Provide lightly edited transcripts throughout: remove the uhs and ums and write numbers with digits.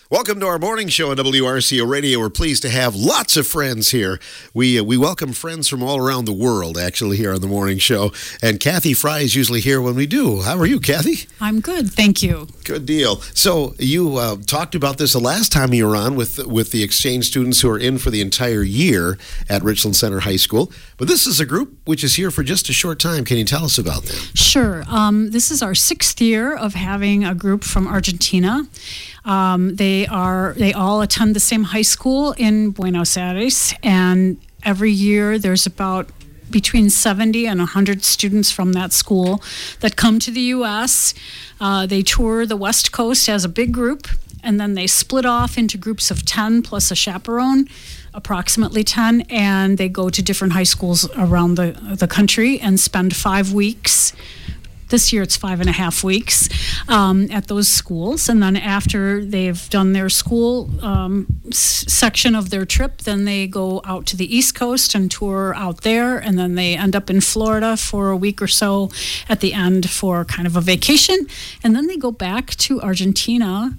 Welcome to our morning show on WRCO Radio. We're pleased to have lots of friends here. We welcome friends from all around the world, actually, here on the morning show. And Kathy Fry is usually here when we do. How are you, Kathy? I'm good, thank you. Good deal. So you talked about this the last time you were on with the exchange students who are in for the entire year at Richland Center High School. But this is a group which is here for just a short time. Can you tell us about them? Sure. This is our 6th year of having a group from Argentina. They all attend the same high school in Buenos Aires, and every year there's about between 70 and 100 students from that school that come to the U.S. They tour the West Coast as a big group, and then they split off into groups of 10 plus a chaperone, approximately 10, and they go to different high schools around the country and spend 5 weeks. This year it's 5.5 weeks at those schools. And then after they've done their school section of their trip, then they go out to the East Coast and tour out there. And then they end up in Florida for a week or so at the end for kind of a vacation. And then they go back to Argentina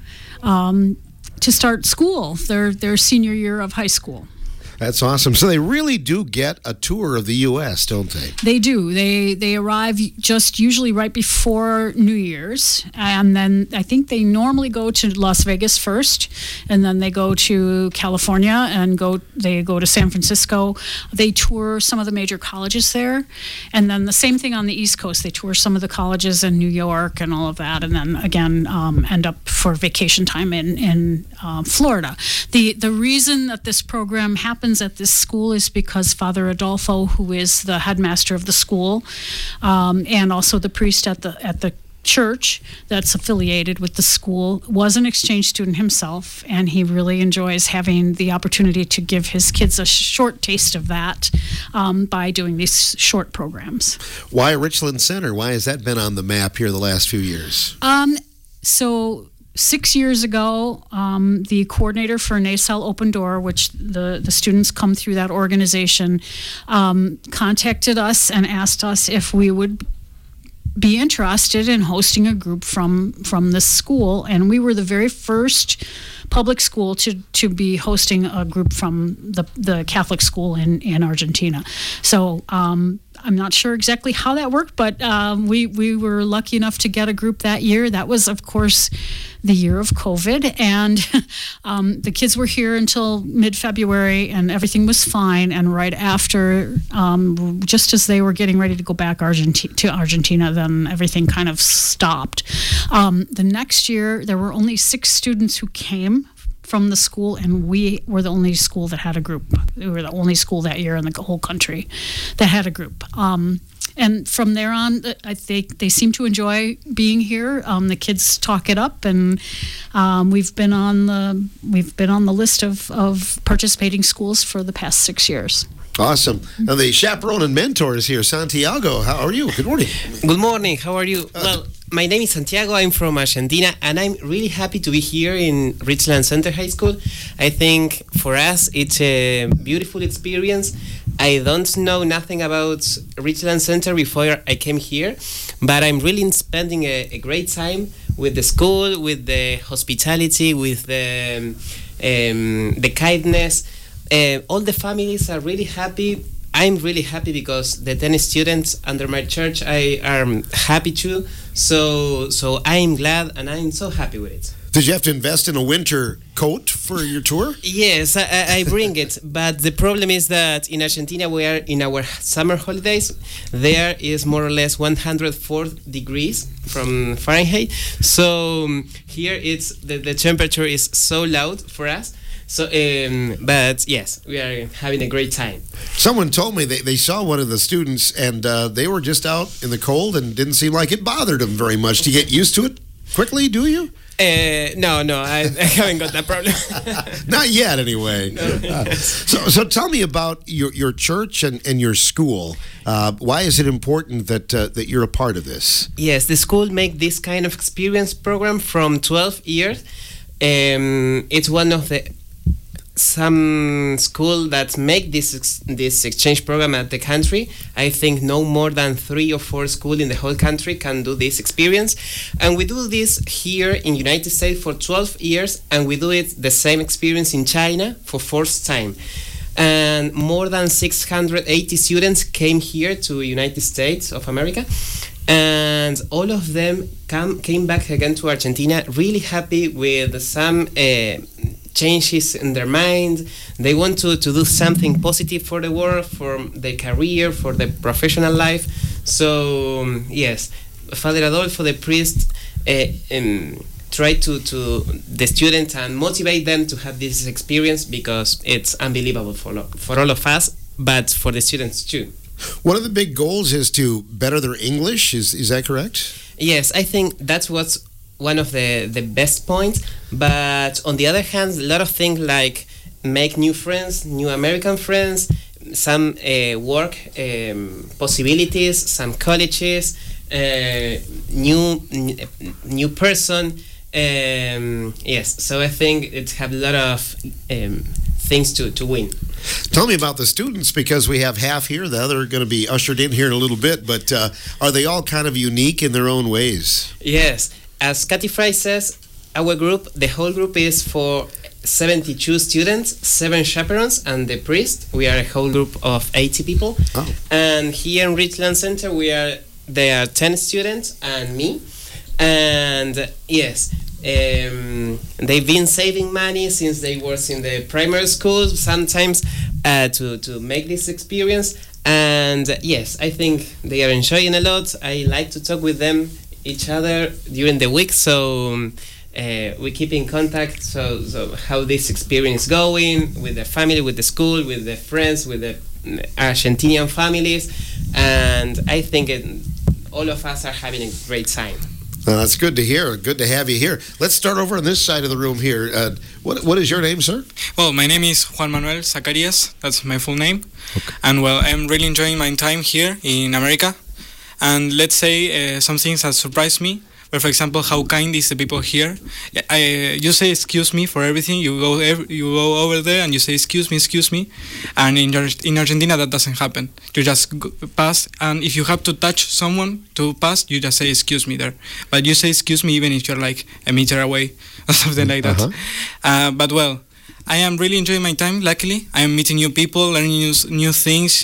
to start school, their senior year of high school. That's awesome. So they really do get a tour of the U.S., don't they? They do. They arrive just usually right before New Year's, and then I think they normally go to Las Vegas first, and then they go to California and they go to San Francisco. They tour some of the major colleges there, and then the same thing on the East Coast. They tour some of the colleges in New York and all of that, and then again end up for vacation time in Florida. The reason that this program happens at this school is because Father Adolfo, who is the headmaster of the school, and also the priest at the church that's affiliated with the school, was an exchange student himself, and he really enjoys having the opportunity to give his kids a short taste of that by doing these short programs. Why Richland Center? Why has that been on the map here the last few years? So 6 years ago, the coordinator for NASAL Open Door, which the students come through that organization, contacted us and asked us if we would be interested in hosting a group from this school. And we were the very first public school to be hosting a group from the Catholic school in Argentina. So I'm not sure exactly how that worked, but we were lucky enough to get a group that year. That was, of course, the year of COVID, and the kids were here until mid-February, and everything was fine. And right after, just as they were getting ready to go back to Argentina, then everything kind of stopped. The next year, there were only 6 students who came from the school, and we were the only school that had a group. We were the only school that year in the whole country that had a group. And from there on, I think they seem to enjoy being here. The kids talk it up, and we've been on the list of participating schools for the past 6 years. Awesome. Now the chaperone and mentor is here. Santiago, how are you? Good morning. Good morning. How are you? Well, my name is Santiago. I'm from Argentina, and I'm really happy to be here in Richland Center High School. I think for us, it's a beautiful experience. I don't know nothing about Richland Center before I came here, but I'm really spending a great time with the school, with the hospitality, with the kindness. All the families are really happy. I'm really happy because the 10 students under my church are happy too. So I'm glad and I'm so happy with it. Did you have to invest in a winter coat for your tour? Yes, I bring it. But the problem is that in Argentina, we are in our summer holidays. There is more or less 104 degrees from Fahrenheit. So here it's the temperature is so loud for us. So, but yes, we are having a great time. Someone told me they saw one of the students and they were just out in the cold and didn't seem like it bothered them very much. Do you get used to it quickly, do you? No, I haven't got that problem. Not yet, anyway. No. So tell me about your church and your school. Why is it important that you're a part of this? Yes, the school make this kind of experience program from 12 years. It's one of the some school that make this exchange program at the country. I think no more than 3 or 4 schools in the whole country can do this experience, and we do this here in United States for 12 years, and we do it the same experience in China for 4th time. And more than 680 students came here to United States of America, and all of them came back again to Argentina really happy with some changes in their mind. They want to do something positive for the world, for their career, for their professional life. So yes, Father Adolfo, the priest, try to the students and motivate them to have this experience, because it's unbelievable for all of us, but for the students too. One of the big goals is to better their English. Is that correct? Yes, I think that's what's one of the best points. But on the other hand, a lot of things like make new friends, new American friends, some work possibilities, some colleges, new person. Yes, so I think it have a lot of things to win. Tell me about the students, because we have half here. The other are going to be ushered in here in a little bit. But are they all kind of unique in their own ways? Yes. As Cathy Fry says, our group, the whole group is for 72 students, 7 chaperones, and the priest. We are a whole group of 80 people. Oh. And here in Richland Center, there are 10 students and me. And yes, they've been saving money since they was in the primary school, sometimes to make this experience. And yes, I think they are enjoying a lot. I like to talk with them, each other during the week, so we keep in contact. So how this experience going with the family, with the school, with the friends, with the Argentinian families, and I think all of us are having a great time. That's good to hear. Good to have you here. Let's start over on this side of the room here. What is your name, sir? Well, my name is Juan Manuel Zacarias. That's my full name. Okay. And well, I'm really enjoying my time here in America. And let's say some things that surprised me. Well, for example, how kind is the people here. You say excuse me for everything. You go over there and you say excuse me. And in Argentina that doesn't happen. You just pass, and if you have to touch someone to pass, you just say excuse me there. But you say excuse me even if you're like a meter away or something like that. But well, I am really enjoying my time. Luckily, I am meeting new people, learning new things.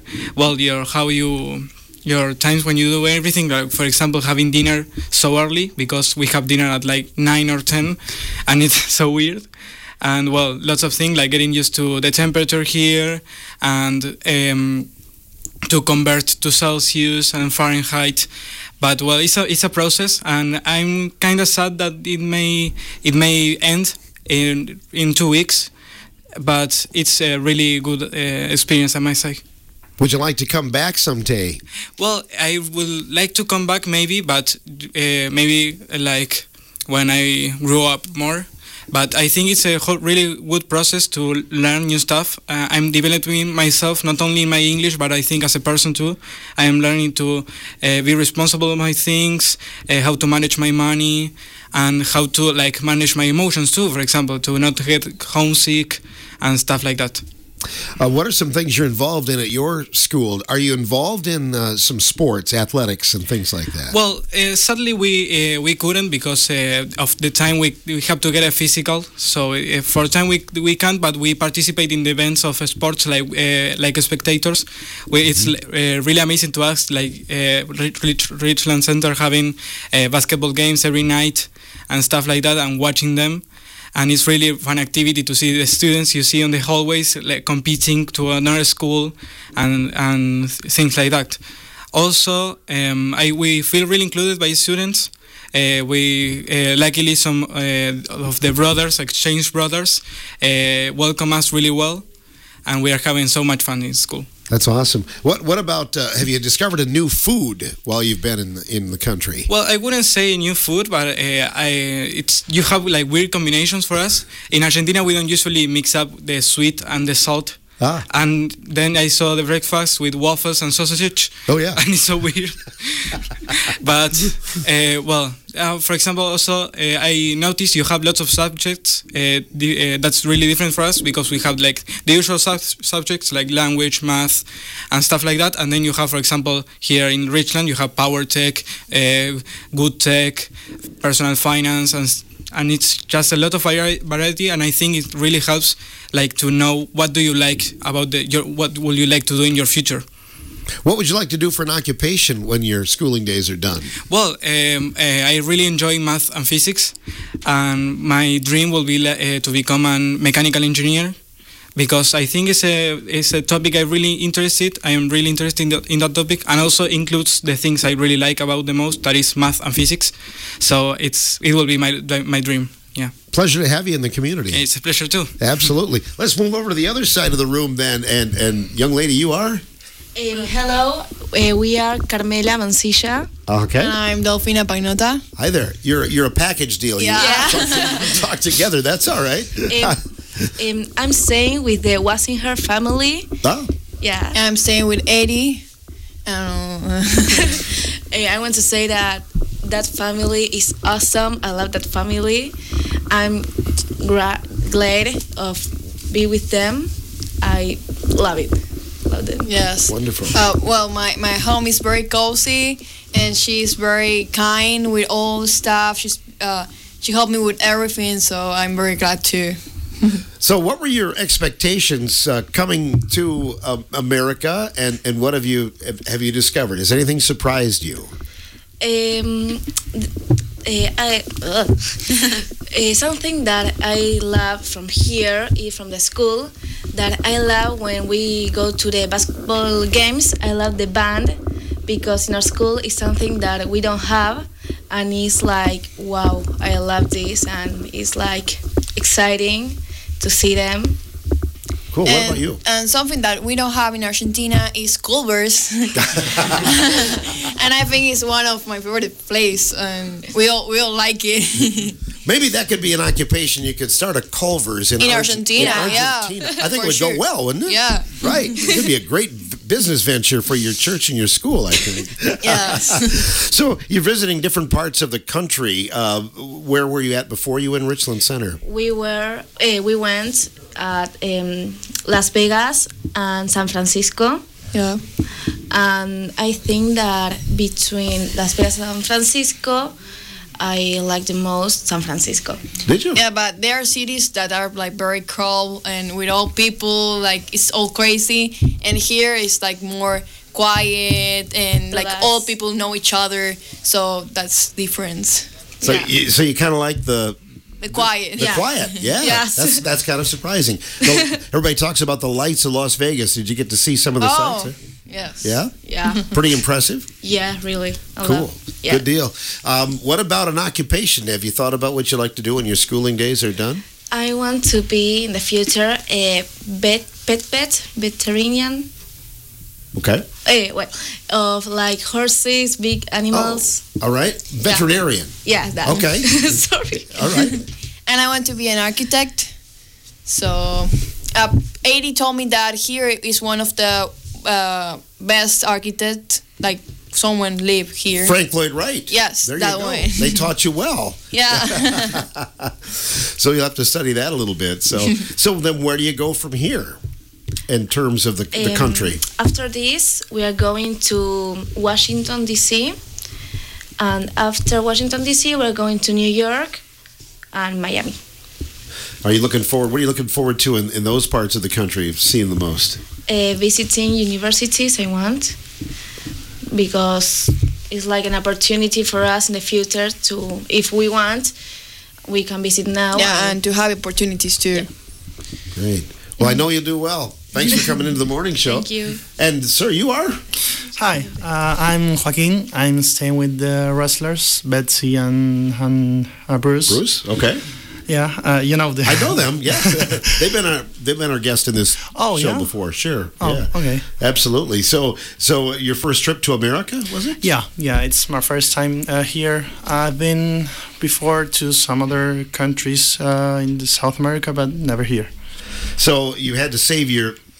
Your times when you do everything, like for example having dinner so early, because we have dinner at like 9 or 10 and it's so weird. And well, lots of things like getting used to the temperature here and to convert to Celsius and Fahrenheit. But well, it's a process, and I'm kind of sad that it may end in 2 weeks, but it's a really good experience, I might say. Would you like to come back someday? Well, I would like to come back maybe, but maybe like when I grow up more. But I think it's a really good process to learn new stuff. I'm developing myself, not only in my English, but I think as a person too. I am learning to be responsible of my things, how to manage my money, and how to like manage my emotions too. For example, to not get homesick and stuff like that. What are some things you're involved in at your school? Are you involved in some sports, athletics, and things like that? Well, sadly we couldn't because of the time we have to get a physical. So for a time we can't, but we participate in the events of sports like spectators. It's really amazing to us, like Richland Center having basketball games every night and stuff like that, and watching them. And it's really a fun activity to see the students you see on the hallways like, competing to another school and things like that. Also, we feel really included by students. Luckily, some of the brothers, exchange brothers, welcome us really well, and we are having so much fun in school. That's awesome. What about, have you discovered a new food while you've been in the country? Well, I wouldn't say new food, but you have like weird combinations for us. In Argentina, we don't usually mix up the sweet and the salt And then I saw the breakfast with waffles and sausage. Oh, yeah. And it's so weird. But, for example, also, I noticed you have lots of subjects. That's really different for us because we have like the usual subjects like language, math, and stuff like that. And then you have, for example, here in Richland, you have power tech, good tech, personal finance, and it's just a lot of variety. And I think it really helps, like, to know what do you like about what will you like to do in your future. What would you like to do for an occupation when your schooling days are done? Well, I really enjoy math and physics, and my dream will be to become a mechanical engineer, because I think it's a topic I'm really interested. I am really interested in that topic, and also includes the things I really like about the most, that is math and physics. So it will be my dream. Yeah. Pleasure to have you in the community. It's a pleasure too. Absolutely. Let's move over to the other side of the room then, and young lady, you are? Hello, we are Carmela Mancilla. Okay. And I'm Delfina Pagnota. Hi there. You're a package deal. Yeah. You talk together. That's all right. I'm staying with the Wasinger family. Oh. Yeah. And I'm staying with Eddie. I want to say that family is awesome. I love that family. I'm glad of be with them. I love it. Love them. Yes. Wonderful. Well, my home is very cozy, and she's very kind with all the stuff. She helped me with everything, so I'm very glad too. So, what were your expectations coming to America, and what have you discovered? Has anything surprised you? Something that I love from here, from the school, that I love when we go to the basketball games. I love the band, because in our school it's something that we don't have, and it's like, wow, I love this, and it's like exciting to see them. Cool. What about you? And something that we don't have in Argentina is Culver's. And I think it's one of my favorite places, and we all like it. Maybe that could be an occupation. You could start a Culver's in Argentina. Yeah. I think it would go well, wouldn't it? Yeah. Right. It could be a great business venture for your church and your school, I think. Yes. So you're visiting different parts of the country. Where were you at before you were in Richland Center? We went at Las Vegas and San Francisco. Yeah. And I think that between Las Vegas and San Francisco, I like the most San Francisco. Did you? Yeah, but there are cities that are like very cold and with all people, like it's all crazy. And here it's like more quiet and like all people know each other. So that's different. So you kind of like the quiet. The quiet, yeah. Yes. That's kind of surprising. So everybody talks about the lights of Las Vegas. Did you get to see some of the sights there? Yes. Yeah? Yeah. Pretty impressive? Yeah, really. Cool. Good deal. What about an occupation? Have you thought about what you like to do when your schooling days are done? I want to be in the future a veterinarian. Okay. Of like horses, big animals. Oh, all right. Veterinarian. Yeah, that. Okay. Sorry. All right. And I want to be an architect. So, Adi told me that here is one of the best architects, like someone live here. Frank Lloyd Wright. Yes, there that you go. one. They taught you well. Yeah. So you'll have to study that a little bit. So then where do you go from here in terms of the country? After this, we are going to Washington, D.C. And after Washington, D.C., we're going to New York and Miami. What are you looking forward to in those parts of the country, seeing the most? Visiting universities, I want, because it's like an opportunity for us in the future to, if we want, we can visit now. Yeah, and to have opportunities too. Yeah. Great. Well, I know you'll do well. Thanks for coming into the morning show. Thank you. And sir, you are? Hi, I'm Joaquin. I'm staying with the wrestlers, Betsy and Bruce. Bruce? Okay. Yeah, you know I know them. Yeah, they've been our guest in this show before. Sure. Oh, yeah. Okay. Absolutely. So your first trip to America, was it? Yeah. It's my first time here. I've been before to some other countries in South America, but never here. So you had to save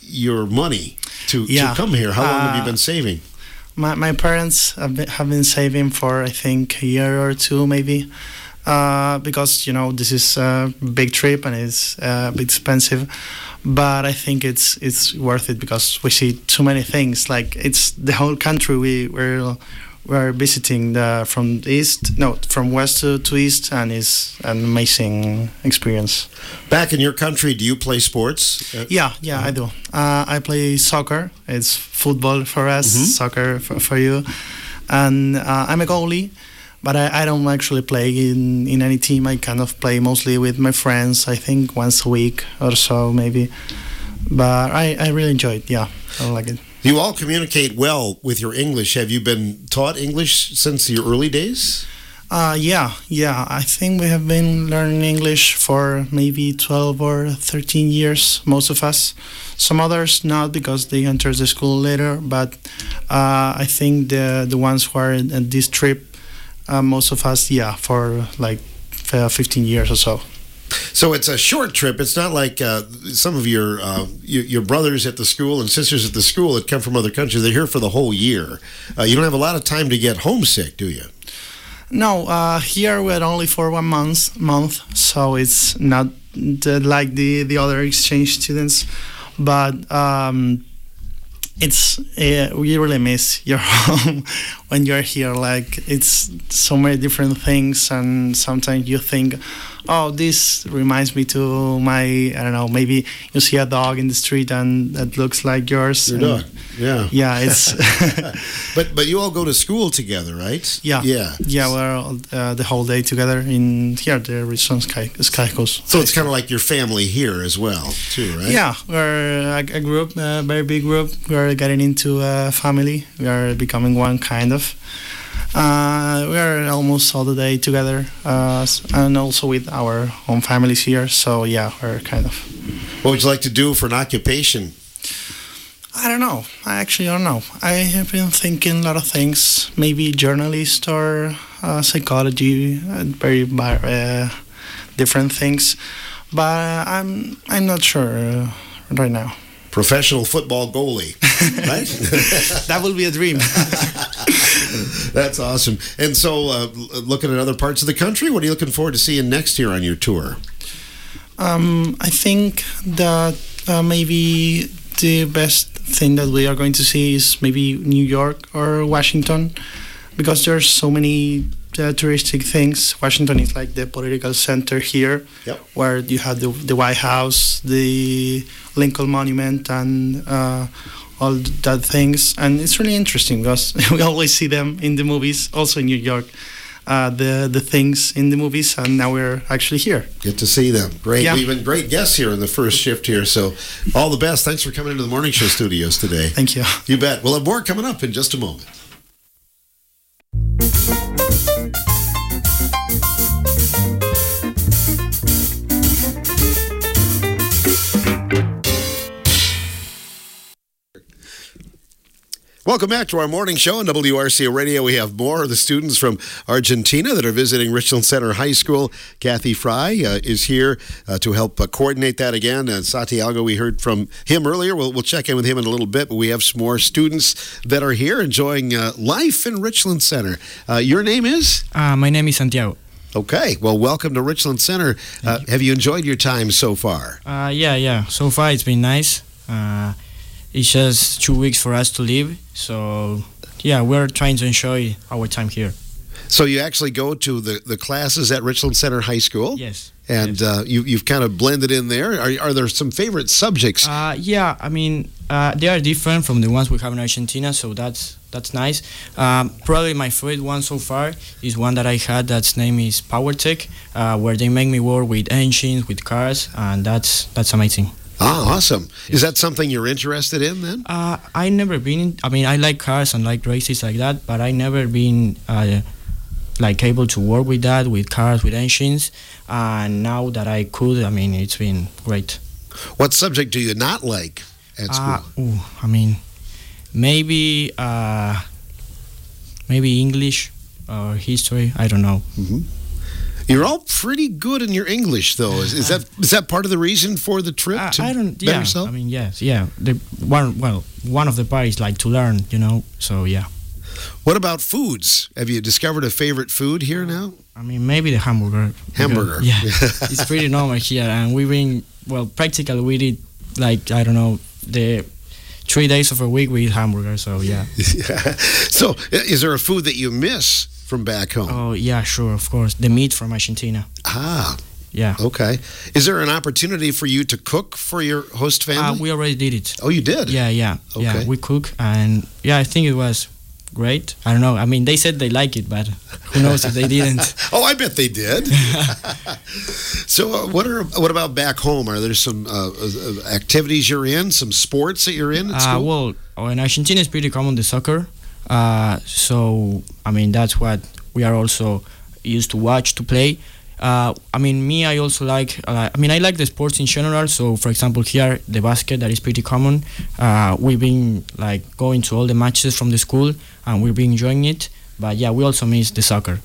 your money to come here? How long have you been saving? My parents have been saving for, I think, a year or two maybe, because this is a big trip and it's a bit expensive. But I think it's worth it because we see too many things. Like, it's the whole country we're visiting from west to east, and it's an amazing experience. Back in your country, do you play sports? Yeah, I do. I play soccer. It's football for us, soccer for you. And I'm a goalie, but I don't actually play in any team. I kind of play mostly with my friends, I think once a week or so maybe. But I really enjoy it, yeah. I like it. You all communicate well with your English. Have you been taught English since your early days? Yeah. I think we have been learning English for maybe 12 or 13 years, most of us. Some others not, because they entered the school later, but I think the ones who are at this trip, most of us, for like 15 years or so. So it's a short trip. It's not like some of your brothers at the school and sisters at the school that come from other countries. They're here for the whole year. You don't have a lot of time to get homesick, do you? No, here we're only for 1 month, so it's not like the other exchange students. But it's we really miss your home when you're here. Like, it's so many different things, and sometimes you think, oh, this reminds me to my, I don't know, maybe you see a dog in the street and that looks like yours. Your dog, yeah. Yeah, it's... But you all go to school together, right? Yeah. We're the whole day together in here, the Richland Sky Schools. So it's kind of like your family here as well, too, right? Yeah, we're a group, a very big group. We're getting into a family. We are becoming one, kind of. We are almost all the day together, and also with our own families here. So yeah, we're kind of. What would you like to do for an occupation? I don't know. I actually don't know. I have been thinking a lot of things. Maybe journalist or psychology, very different things. But I'm not sure right now. Professional football goalie, right? That will be a dream. That's awesome. And so, looking at other parts of the country, what are you looking forward to seeing next year on your tour? I think that maybe the best thing that we are going to see is maybe New York or Washington, because there's so many touristic things. Washington is like the political center here, where you have the White House, the Lincoln Monument, and all that things. And it's really interesting because we always see them in the movies, also in New York, the things in the movies, and now we're actually here. Get to see them. Great. Yeah. We've been great guests here in the first shift here, so all the best. Thanks for coming into the Morning Show studios today. Thank you. You bet. We'll have more coming up in just a moment. Welcome back to our morning show on WRCA Radio. We have more of the students from Argentina that are visiting Richland Center High School. Kathy Fry is here to help coordinate that again. Santiago, we heard from him earlier. We'll check in with him in a little bit, but we have some more students that are here enjoying life in Richland Center. Your name is? My name is Santiago. Okay. Well, welcome to Richland Center. Have you enjoyed your time so far? Yeah. So far, it's been nice. It's just 2 weeks for us to leave. So, yeah, we're trying to enjoy our time here. So you actually go to the classes at Richland Center High School? Yes. And yes. You've kind of blended in there. Are there some favorite subjects? Yeah, I mean, they are different from the ones we have in Argentina, so that's nice. Probably my favorite one so far is one that I had that's name is Power Tech, where they make me work with engines, with cars, and that's amazing. Ah, awesome. Is that something you're interested in then? I never been, I like cars and like races like that, but I never been like able to work with that, with cars, with engines. And now that I could, it's been great. What subject do you not like at school? Maybe English or history. I don't know. Mm-hmm. You're all pretty good in your English, though. Is that part of the reason for the trip to I don't. better Yeah, yourself? I mean, yes, yeah. One of the parts like to learn, So yeah. What about foods? Have you discovered a favorite food here now? I mean, maybe the hamburger. Hamburger. Yeah, it's pretty normal here, and we've been practically we did like I don't know the 3 days of a week we eat hamburger. So yeah. So, is there a food that you miss from back home? Oh yeah, sure, of course. The meat from Argentina. Ah. Yeah. Okay. Is there an opportunity for you to cook for your host family? We already did it. Oh, you did? Yeah. Okay. Yeah, we cook, and yeah, I think it was great. I don't know. I mean, they said they like it, but who knows if they didn't? Oh, I bet they did. So, what about back home? Are there some activities you're in? Some sports that you're in at school? In Argentina, it's pretty common the soccer. So, I mean, that's what we are also used to watch to play. I mean, I also like. I like the sports in general. So, for example, here the basket that is pretty common. We've been like going to all the matches from the school, and we've been enjoying it. But yeah, we also miss the soccer.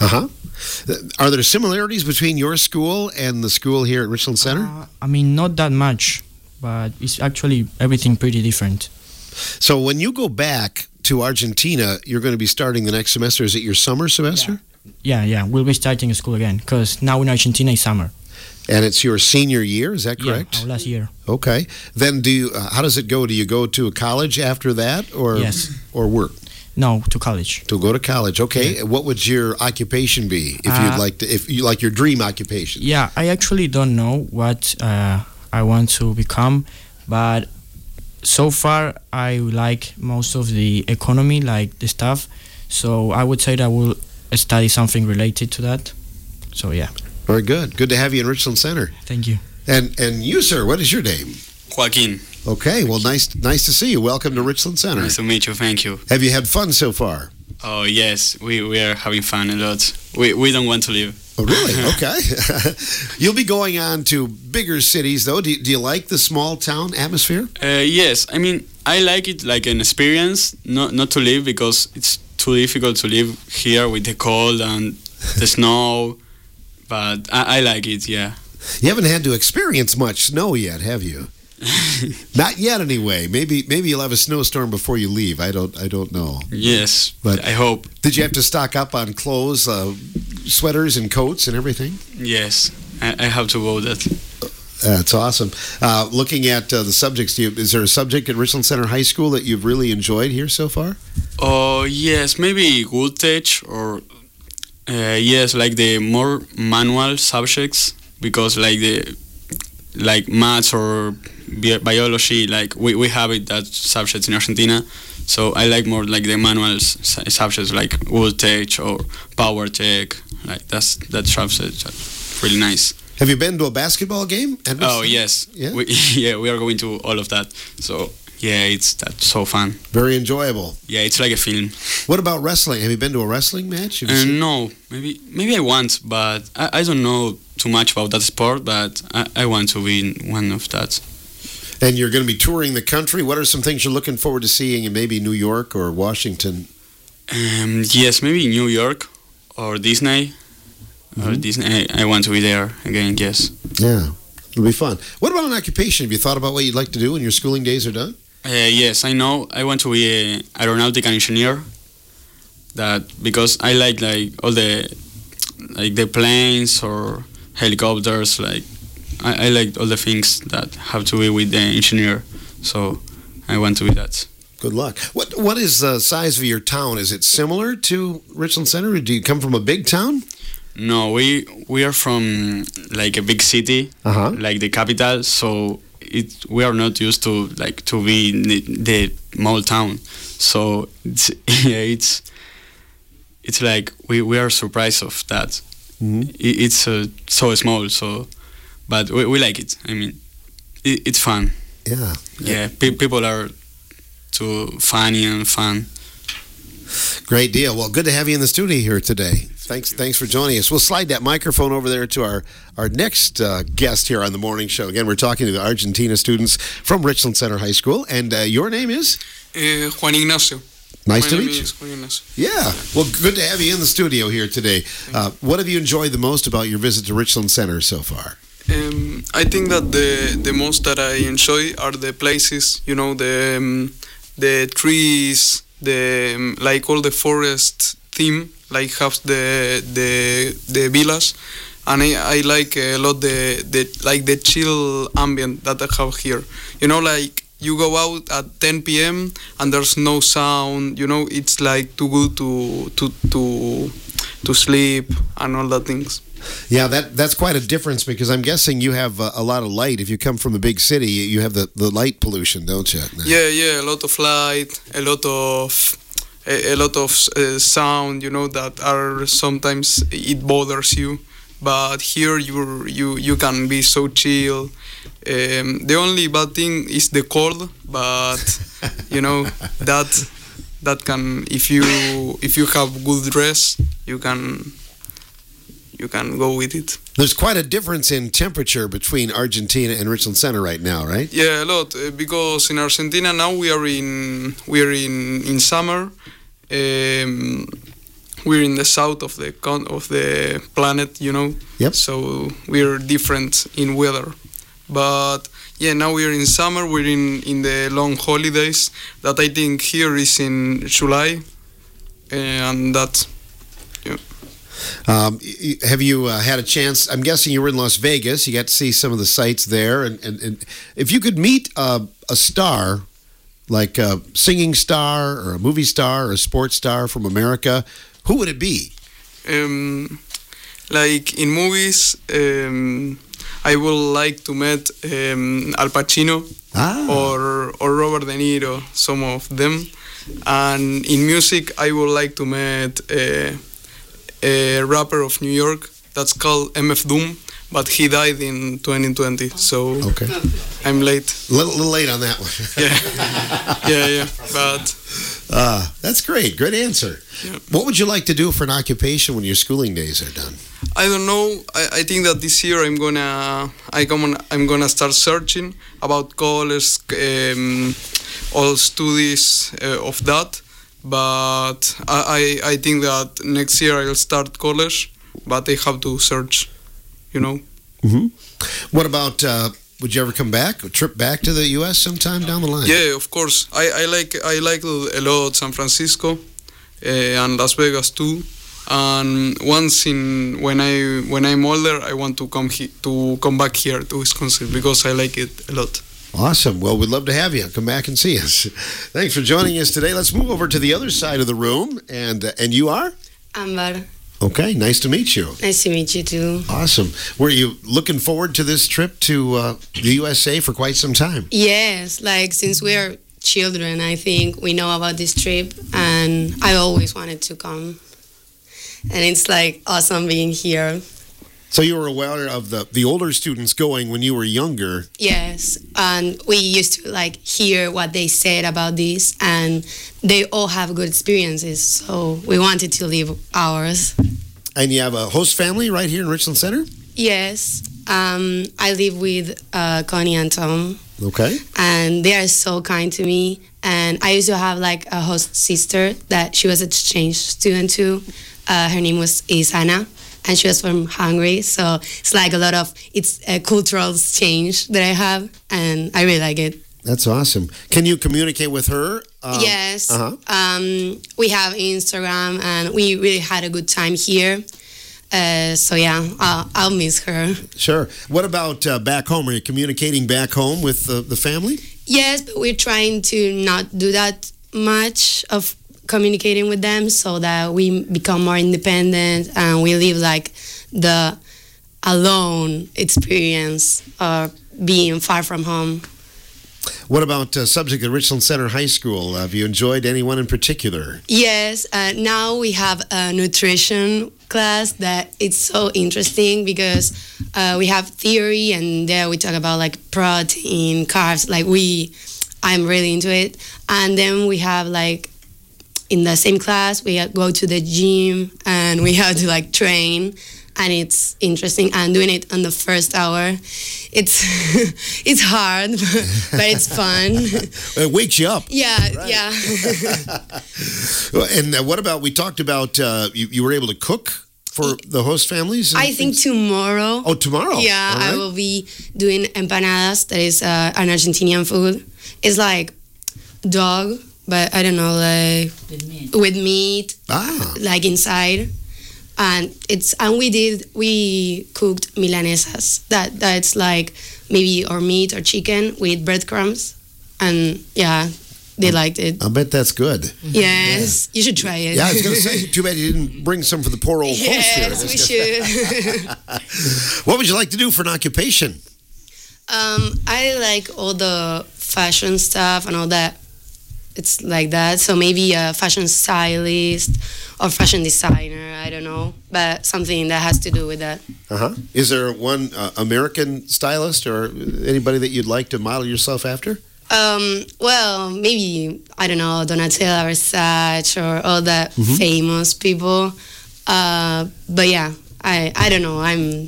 Are there similarities between your school and the school here at Richland Center? I mean, not that much, but it's actually everything pretty different. So, when you go back to Argentina, you're going to be starting the next semester. Is it your summer semester? Yeah. We'll be starting school again because now in Argentina it's summer. And it's your senior year, is that correct? Yeah, our last year. Okay. Then how does it go? Do you go to a college after that or work? No, to college. To go to college. Okay. Yeah. What would your occupation be if you like your dream occupation? Yeah, I actually don't know what I want to become, but so far I like most of the economy, like the stuff. So I would say that I will study something related to that. So yeah. Very good. Good to have you in Richland Center. Thank you. And you, sir, what is your name? Joaquin. Okay. Well, nice to see you. Welcome to Richland Center. Nice to meet you. Thank you. Have you had fun so far? Oh yes, we are having fun a lot. We don't want to leave. Oh really? Okay. You'll be going on to bigger cities, though. Do you like the small town atmosphere? Yes. I mean, I like it like an experience, not to live because it's too difficult to live here with the cold and the snow. But I like it. Yeah. You haven't had to experience much snow yet, have you? Not yet, anyway. Maybe you'll have a snowstorm before you leave. I don't know. Yes, but I hope. Did you have to stock up on clothes, sweaters, and coats and everything? Yes, I have to go that. That's awesome. Looking at the subjects, is there a subject at Richland Center High School that you've really enjoyed here so far? Oh yes, maybe voltage or yes, like the more manual subjects because like maths or biology, like we have it that subjects in Argentina. So I like more like the manual subjects like voltage or power tech. Like that subject really nice. Have you been to a basketball game? Oh yes, yeah. We are going to all of that. So yeah, that's so fun. Very enjoyable. Yeah, it's like a film. What about wrestling? Have you been to a wrestling match? No, maybe I want, but I don't know too much about that sport. But I want to be in one of that. And you're going to be touring the country. What are some things you're looking forward to seeing in maybe New York or Washington? Yes, maybe New York or Disney. Mm-hmm. Or Disney. I want to be there again. Yes. Yeah, it'll be fun. What about an occupation? Have you thought about what you'd like to do when your schooling days are done? Yes, I know. I want to be an aeronautical engineer. That because I like all the planes or helicopters. Like I like all the things that have to be with the engineer. So I want to be that. Good luck. What is the size of your town? Is it similar to Richland Center? Or do you come from a big town? No, we are from like a big city, like the capital. So we are not used to be in the small town. So it's like we are surprised of that. Mm-hmm. It's so small. So, but we like it. I mean, it's fun. Yeah. Yeah. People are too funny and fun. Great deal. Well, good to have you in the studio here today. Thanks for joining us. We'll slide that microphone over there to our next guest here on the morning show. Again, we're talking to the Argentina students from Richland Center High School. And your name is? Juan Ignacio. Nice My to name meet you. is Juan Ignacio. Yeah. Well, good to have you in the studio here today. What have you enjoyed the most about your visit to Richland Center so far? I think that the most that I enjoy are the places, the trees, the like all the forest theme, like have the villas, and I like a lot the chill ambient that I have here. Like you go out at 10 p.m. and there's no sound. It's like too good to sleep and all that things. Yeah, that's quite a difference because I'm guessing you have a lot of light. If you come from a big city, you have the light pollution, don't you? Yeah, a lot of light, a lot of sound. That are sometimes it bothers you. But here you can be so chill. The only bad thing is the cold, but that can if you have good dress, you can go with it. There's quite a difference in temperature between Argentina and Richland Center right now, right? Yeah, a lot because in Argentina now we are in summer. We're in the south of the planet, Yep. So we're different in weather. But yeah, now we're in summer. We're in the long holidays that I think here is in July, and that's. Yeah. Have you had a chance? I'm guessing you were in Las Vegas. You got to see some of the sights there. And if you could meet a star, like a singing star or a movie star or a sports star from America, who would it be? Like in movies, I would like to meet Al Pacino or Robert De Niro, some of them. And in music, I would like to meet a rapper of New York that's called MF Doom, but he died in 2020, so okay. I'm late. A little late on that one. Yeah, but that's great. Good answer. Yeah. What would you like to do for an occupation when your schooling days are done? I don't know. I think that this year I'm gonna start searching about college, all studies of that. But I think that next year I'll start college, but I have to search, Mm-hmm. What about, would you ever come back, a trip back to the U.S. sometime down the line? Yeah, of course. I like a lot San Francisco and Las Vegas too. And once when I'm older, I want to come back here to Wisconsin because I like it a lot. Awesome. Well, we'd love to have you come back and see us. Thanks for joining us today. Let's move over to the other side of the room. And you are? Amber. Okay. Nice to meet you. Nice to meet you too. Awesome. Were you looking forward to this trip to the USA for quite some time? Yes. Like since we are children, I think we know about this trip, and I always wanted to come. And it's like awesome being here. So you were aware of the older students going when you were younger? Yes, and we used to like hear what they said about this, and they all have good experiences. So we wanted to live ours. And you have a host family right here in Richland Center? Yes, I live with Connie and Tom. Okay. And they are so kind to me. And I used to have like a host sister that she was an exchange student too. Her name was Isana. And she was from Hungary, so it's like it's a cultural exchange that I have, and I really like it. That's awesome. Can you communicate with her? Yes. We have Instagram, and we really had a good time here. So yeah, I'll miss her. Sure. What about back home? Are you communicating back home with the family? Yes, but we're trying to not do that much of communicating with them so that we become more independent and we live like the alone experience of being far from home. What about subject at Richland Center High School? Have you enjoyed anyone in particular? Yes, now we have a nutrition class that it's so interesting because we have theory and there we talk about like protein, carbs, I'm really into it. And then we have like in the same class, we go to the gym and we have to like train. and it's interesting. And doing it on the first hour, it's it's hard, but it's fun. It wakes you up. Yeah, Right. yeah. And what about, we talked about you were able to cook for the host families? and I think things? tomorrow. Oh, tomorrow. Yeah, All right. I will be doing empanadas. That is an Argentinian food. It's like dog, but I don't know, like with meat, like inside. And we cooked milanesas. That's like maybe or meat or chicken with breadcrumbs, and yeah, they liked it. I bet that's good. Yes, you should try it. Yeah, I was going to say, too bad you didn't bring some for the poor old host here. Yes, we should. What would you like to do for an occupation? I like all the fashion stuff and all that. It's like that. So maybe a fashion stylist or fashion designer. I don't know, but something that has to do with that. Is there one American stylist or anybody that you'd like to model yourself after? Well, maybe I don't know, Donatella Versace or all that famous people. But yeah, I don't know. I'm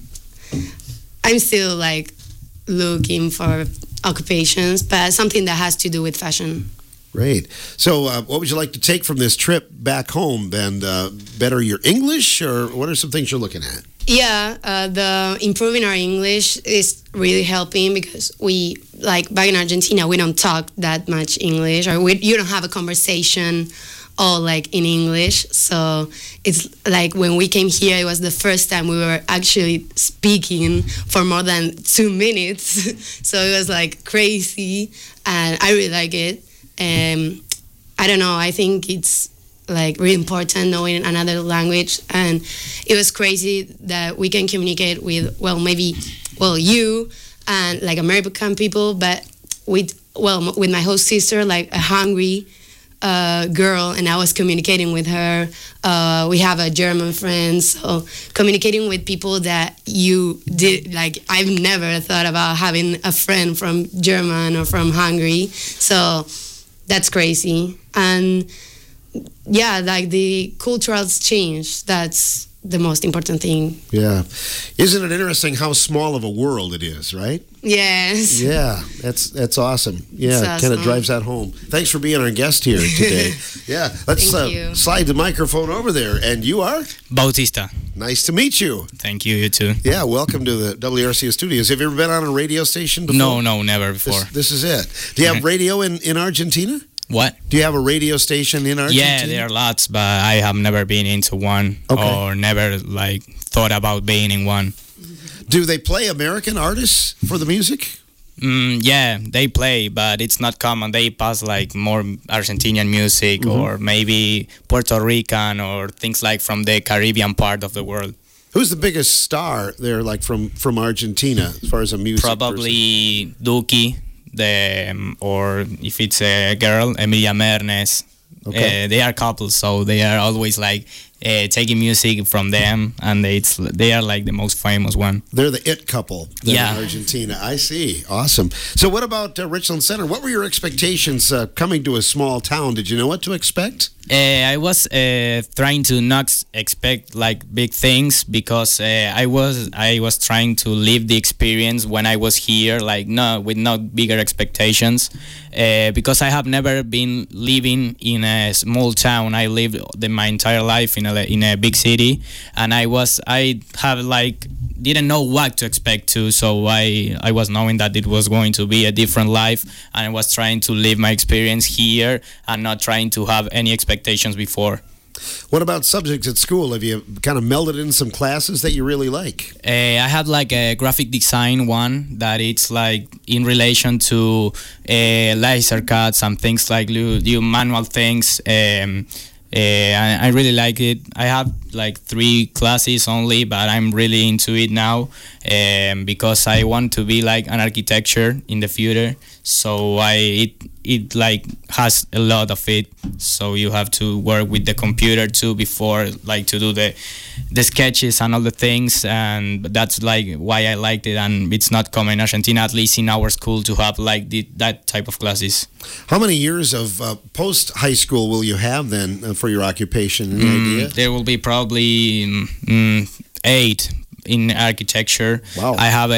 still like looking for occupations, but something that has to do with fashion. Great. So, what would you like to take from this trip back home? And better your English, or what are some things you're looking at? Yeah, the improving our English is really helping because we, like back in Argentina, we don't talk that much English, or you don't have a conversation all like in English. So it's like when we came here, it was the first time we were actually speaking for more than 2 minutes. So it was like crazy, and I really like it. I don't know, I think it's like really important knowing another language, and it was crazy that we can communicate with you and like American people, but with my host sister, like a hungry girl, and I was communicating with her. We have a German friend, so communicating with people that you did, like I've never thought about having a friend from German or from Hungary, so that's crazy. And yeah, like the cultural change, that's the most important thing. Yeah. Isn't it interesting how small of a world it is, right? Yes. Yeah, that's awesome. Yeah, It's kind awesome. of drives that home. Thanks for being our guest here today. Yeah, let's Thank you. slide the microphone over there. And you are? Bautista. Nice to meet you. Thank you, you too. Yeah, welcome to the WRCA studios. Have you ever been on a radio station before? No, never before. This is it. Do you have radio in Argentina? What? Do you have a radio station in Argentina? Yeah, there are lots, but I have never been into one or never like thought about being in one. Do they play American artists for the music? Yeah, they play, but it's not common. They pass like more Argentinian music or maybe Puerto Rican or things like from the Caribbean part of the world. Who's the biggest star there, like from Argentina, as far as a music Probably Duki, or if it's a girl, Emilia Mernes. Okay. They are couples, so they are always like taking music from them, and they are like the most famous one. They're the it couple in Yeah. Argentina. I see. Awesome. So what about Richland Center? What were your expectations coming to a small town? Did you know what to expect? I was trying to not expect like big things because I was trying to live the experience when I was here, like with not bigger expectations, because I have never been living in a small town. I lived my entire life in a big city, and I have like didn't know what to expect to, so I was knowing that it was going to be a different life, and I was trying to live my experience here and not trying to have any expectations before. What about subjects at school? Have you kind of melded in some classes that you really like? I have like a graphic design one that it's like in relation to laser cuts and things like do manual things. I really like it. I have like 3 classes only, but I'm really into it now because I want to be like an architecture in the future. So it like has a lot of it. So you have to work with the computer too before like to do the sketches and all the things, and that's like why I liked it. And it's not common in Argentina, at least in our school, to have like that type of classes. How many years of post high school will you have then for your occupation? Any idea? There will be probably 8 in architecture. Wow. I have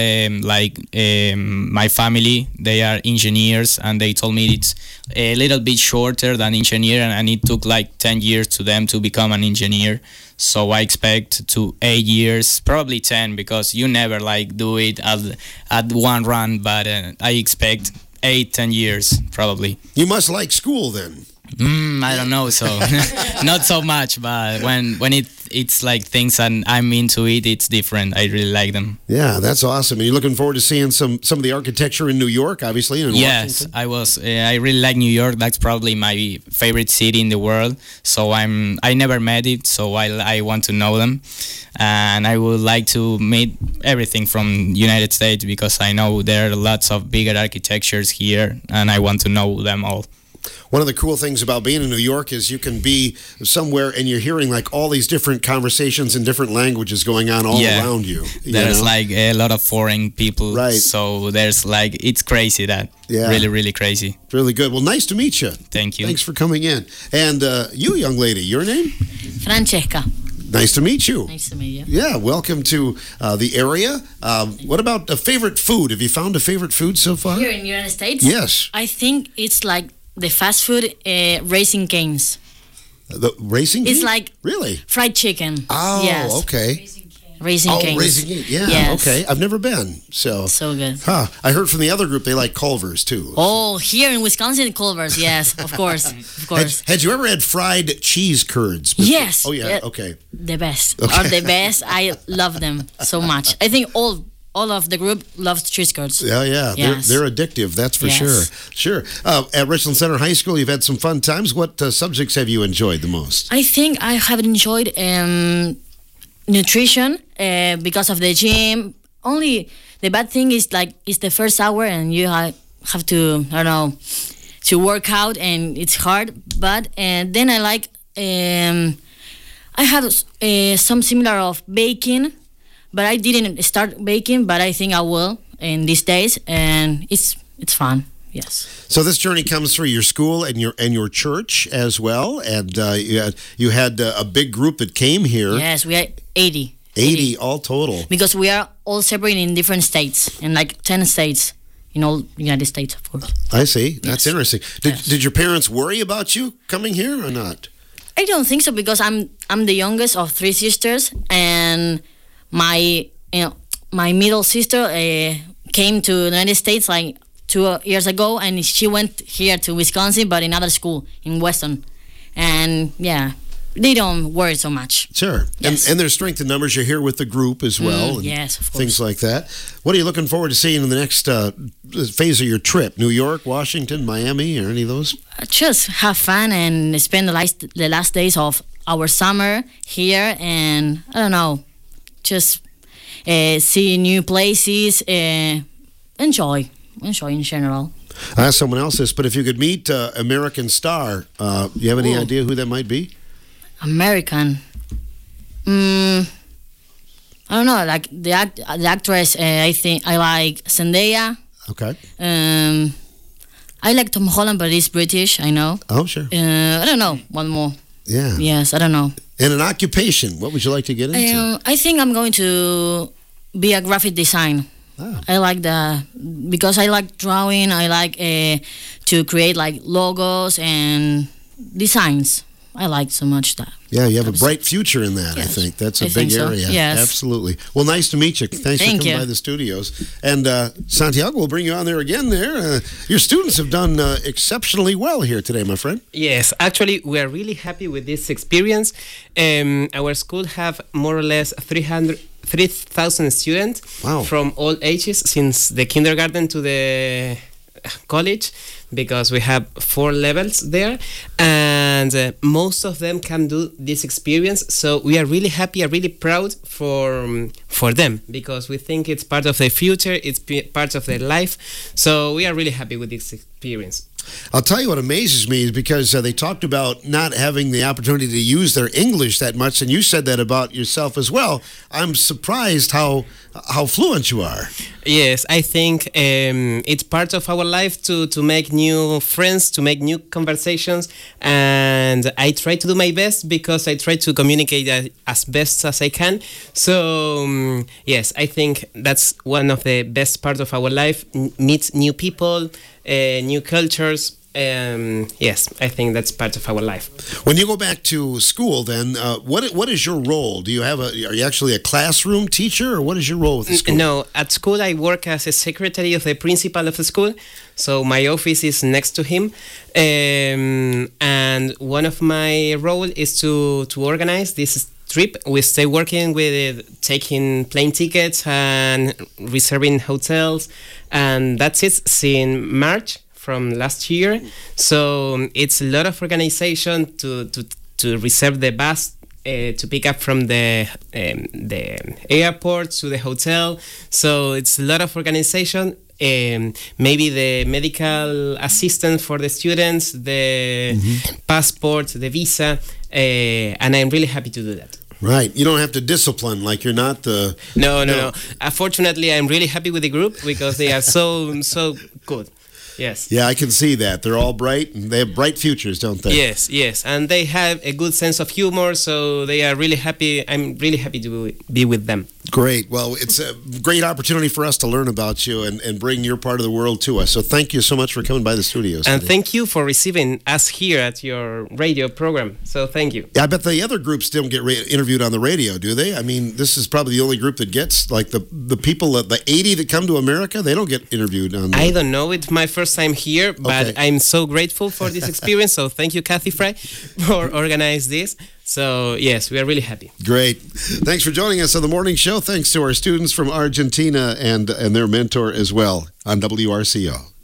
my family, they are engineers, and they told me it's a little bit shorter than engineer, and it took like 10 years to them to become an engineer. So I expect to 8 years, probably 10, because you never like do it at one run, but I expect 8-10 years probably. You must like school then. I don't know, so not so much, but when it's like things and I'm into it, it's different. I really like them. Yeah, that's awesome. And you're looking forward to seeing some of the architecture in New York, obviously, and in Yes, Washington? I was. I really like New York. That's probably my favorite city in the world. So I never met it, so I want to know them, and I would like to meet everything from United States because I know there are lots of bigger architectures here, and I want to know them all. One of the cool things about being in New York is you can be somewhere and you're hearing like all these different conversations in different languages going on all around you. There's like a lot of foreign people. Right. So there's like, it's crazy that. Yeah. Really, really crazy. Really good. Well, nice to meet you. Thank you. Thanks for coming in. And you, young lady, your name? Francesca. Nice to meet you. Nice to meet you. Yeah, welcome to the area. What about a favorite food? Have you found a favorite food so far? Here in the United States? Yes. I think it's like the fast food Raising Cane's. The Raising It's Cane? like really fried chicken. Oh, yes. okay. Raising Cane's. Raising Cane. Yeah, Yes. okay. I've never been. So good. Huh. I heard from the other group they like Culver's too. Oh, here in Wisconsin, Culver's. Yes, of course. Of course. Had you ever had fried cheese curds before? Yes. Oh, yeah. Okay. The best. Okay. Are the best. I love them so much. I think all of the group loves cheese curds. Yeah, yeah. Yes. They're addictive, that's for Yes. sure. At Richland Center High School, you've had some fun times. What subjects have you enjoyed the most? I think I have enjoyed nutrition because of the gym. Only the bad thing is like it's the first hour and you have to, I don't know, to work out and it's hard. But then I like, I had some similar of baking, but I didn't start baking, but I think I will in these days, and it's fun. Yes. So this journey comes through your school and your church as well, and you had a big group that came here. Yes, we are 80. 80 all total. Because we are all separate in different states, in like 10 states, in all United States, of course. I see. That's interesting. Did your parents worry about you coming here or not? I don't think so because I'm the youngest of 3 sisters, and my middle sister came to the United States like 2 years ago, and she went here to Wisconsin, but in another school in Weston, and yeah, they don't worry so much. Sure. Yes. And there's strength in numbers. You're here with the group as well. And yes, of course. things like that. What are you looking forward to seeing in the next phase of your trip? New York, Washington, Miami, or any of those? Just have fun and spend the last days of our summer here, and I don't know, just see new places, enjoy in general. I asked someone else this, but if you could meet American star, you have any idea who that might be? American. I don't know, like the actress. I think I like Zendaya. Okay. I like Tom Holland, but he's British. I know. Oh, sure. I don't know. One more. Yeah. Yes, I don't know. And an occupation. What would you like to get into? I think I'm going to be a graphic design. Oh. I like because I like drawing. I like to create like logos and designs. I like so much that. Yeah, you have a bright future in that, Yes. I think. That's a I big think so. area. Yes. Absolutely. Well, nice to meet you. Thanks for Thank coming you. by the studios. And Santiago, we'll bring you on there again there. Your students have done exceptionally well here today, my friend. Yes, actually, we are really happy with this experience. Our school have more or less 3,000 students from all ages, since the kindergarten to the college, because we have 4 levels there, and most of them can do this experience. So we are really happy, are really proud for them, because we think it's part of their future, it's part of their life. So we are really happy with this experience. I'll tell you what amazes me is because they talked about not having the opportunity to use their English that much, and you said that about yourself as well. I'm surprised how how fluent you are. Yes, I think it's part of our life to make new friends, to make new conversations, and I try to do my best because I try to communicate as best as I can. So yes, I think that's one of the best parts of our life, meet new people, new cultures. Yes, I think that's part of our life. When you go back to school, then what is your role? Are you actually a classroom teacher, or what is your role with the school? No, at school I work as a secretary of the principal of the school. So my office is next to him, and one of my role is to organize this trip. We stay working with taking plane tickets and reserving hotels, and that's it since March from last year. So it's a lot of organization to reserve the bus to pick up from the airport to the hotel. So it's a lot of organization. Maybe the medical assistant for the students, the passport, the visa, and I'm really happy to do that. Right. You don't have to discipline, like you're not the... No. Unfortunately, I'm really happy with the group because they are so good. Yes. Yeah, I can see that. They're all bright, and they have bright futures, don't they? Yes. And they have a good sense of humor, so they are really happy. I'm really happy to be with them. Great. Well, it's a great opportunity for us to learn about you and bring your part of the world to us. So thank you so much for coming by the studios. And thank you for receiving us here at your radio program. So thank you. Yeah, I bet the other groups don't get interviewed on the radio, do they? I mean, this is probably the only group that gets, like the people, the 80 that come to America, they don't get interviewed on I don't know. It's my first time here, but I'm so grateful for this experience. So thank you, Kathy Fry, for organizing this. So yes, we are really happy. Great. Thanks for joining us on the morning show. Thanks to our students from Argentina and their mentor as well on WRCO.